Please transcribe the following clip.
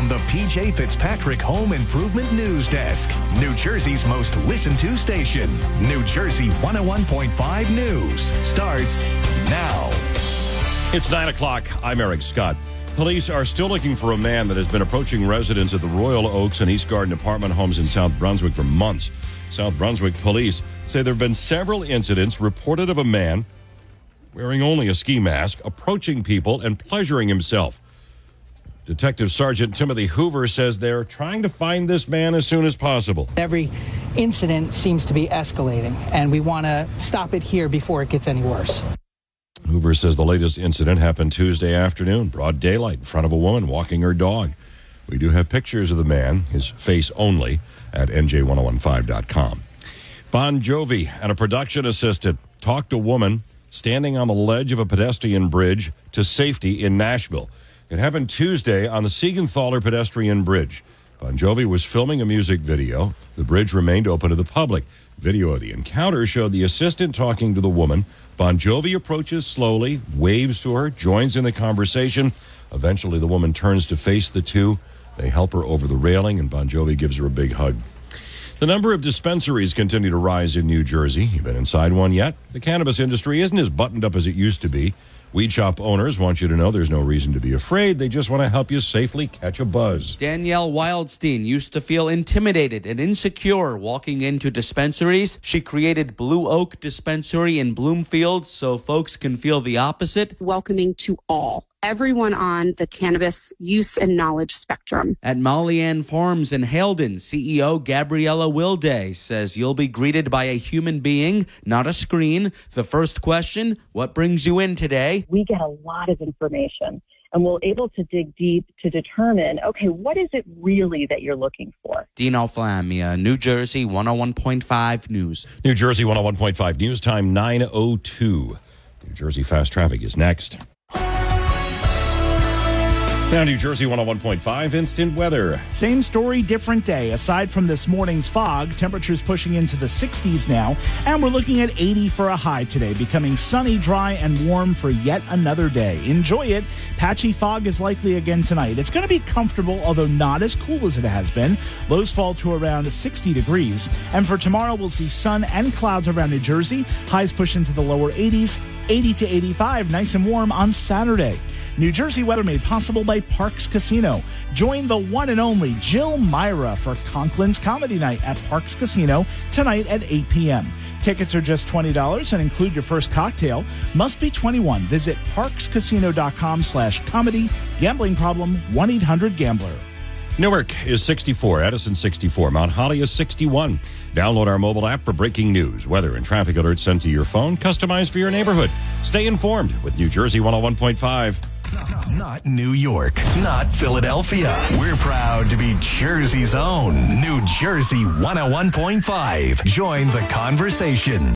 the PJ Fitzpatrick Home Improvement News Desk. New Jersey's most listened to station. New Jersey 101.5 News starts now. It's 9 o'clock. I'm Eric Scott. Police are still looking for a man that has been approaching residents at the Royal Oaks and East Garden apartment homes in South Brunswick for months. South Brunswick police say there have been several incidents reported of a man wearing only a ski mask, approaching people and pleasuring himself. Detective Sergeant Timothy Hoover says they're trying to find this man as soon as possible. Every incident seems to be escalating, and we want to stop it here before it gets any worse. Hoover says the latest incident happened Tuesday afternoon, broad daylight, in front of a woman walking her dog. We do have pictures of the man, his face only, at NJ1015.com. Bon Jovi and a production assistant talked a woman standing on the ledge of a pedestrian bridge to safety in Nashville. It happened Tuesday on the Siegenthaler pedestrian bridge. Bon Jovi was filming a music video. The bridge remained open to the public. Video of the encounter showed the assistant talking to the woman. Bon Jovi approaches slowly, waves to her, joins in the conversation. Eventually, the woman turns to face the two. They help her over the railing, and Bon Jovi gives her a big hug. The number of dispensaries continue to rise in New Jersey. You been inside one yet? The cannabis industry isn't as buttoned up as it used to be. Weed shop owners want you to know there's no reason to be afraid. They just want to help you safely catch a buzz. Danielle Wildstein used to feel intimidated and insecure walking into dispensaries. She created Blue Oak Dispensary in Bloomfield so folks can feel the opposite. Welcoming to all. Everyone on the cannabis use and knowledge spectrum. At Molly Ann Farms in Halden, CEO Gabriella Wilday says you'll be greeted by a human being, not a screen. The first question, what brings you in today? We get a lot of information, and we're able to dig deep to determine, okay, what is it really that you're looking for? Dino Flamia, New Jersey 101.5 News. New Jersey 101.5 News time 9:02. New Jersey Fast Traffic is next. Now, New Jersey 101.5 instant weather. Same story, different day. Aside from this morning's fog, temperatures pushing into the 60s now, and we're looking at 80 for a high today, becoming sunny, dry, and warm for yet another day. Enjoy it. Patchy fog is likely again tonight. It's going to be comfortable, although not as cool as it has been. Lows fall to around 60 degrees. And for tomorrow, we'll see sun and clouds around New Jersey. Highs push into the lower 80s, 80 to 85, nice and warm on Saturday. New Jersey weather made possible by Parks Casino. Join the one and only Jill Myra for Conklin's Comedy Night at Parks Casino tonight at 8 p.m. Tickets are just $20 and include your first cocktail. Must be 21. Visit parkscasino.com/comedy. Gambling problem, 1-800-GAMBLER. Newark is 64, Edison 64, Mount Holly is 61. Download our mobile app for breaking news, weather, and traffic alerts sent to your phone, customized for your neighborhood. Stay informed with New Jersey 101.5. Not New York, not Philadelphia. We're proud to be Jersey's own New Jersey 101.5. Join the conversation.